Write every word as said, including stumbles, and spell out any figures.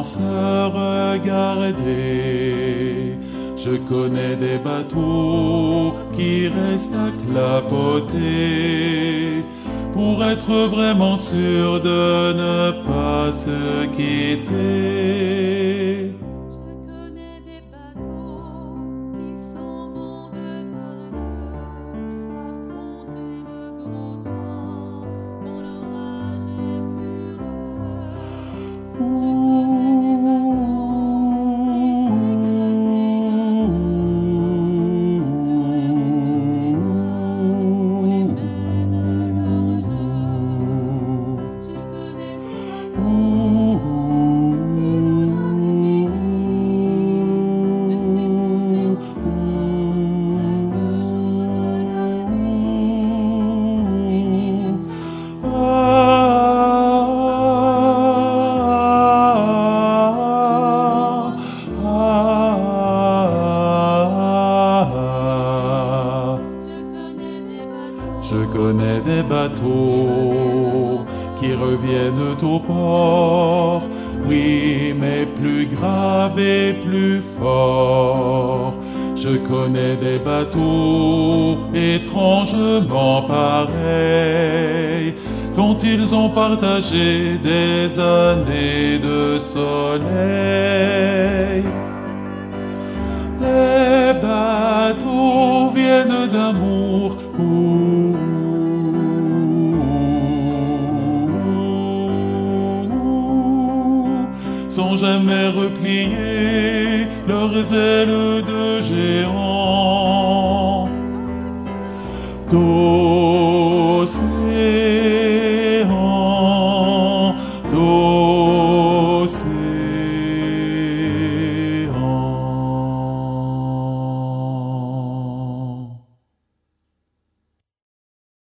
se regarder. Je connais des bateaux qui restent à clapoter pour être vraiment sûr de ne pas se quitter. Je connais des bateaux qui s'en vont de par deux, affronter le gros temps quand l'orage est sur eux. Je Je connais des bateaux qui reviennent au port, oui, mais plus grave et plus fort. Je connais des bateaux étrangement pareils, dont ils ont partagé des années de soleil. Des bateaux viennent d'amour, sans jamais replier leurs ailes de géants. D'océan, d'océan.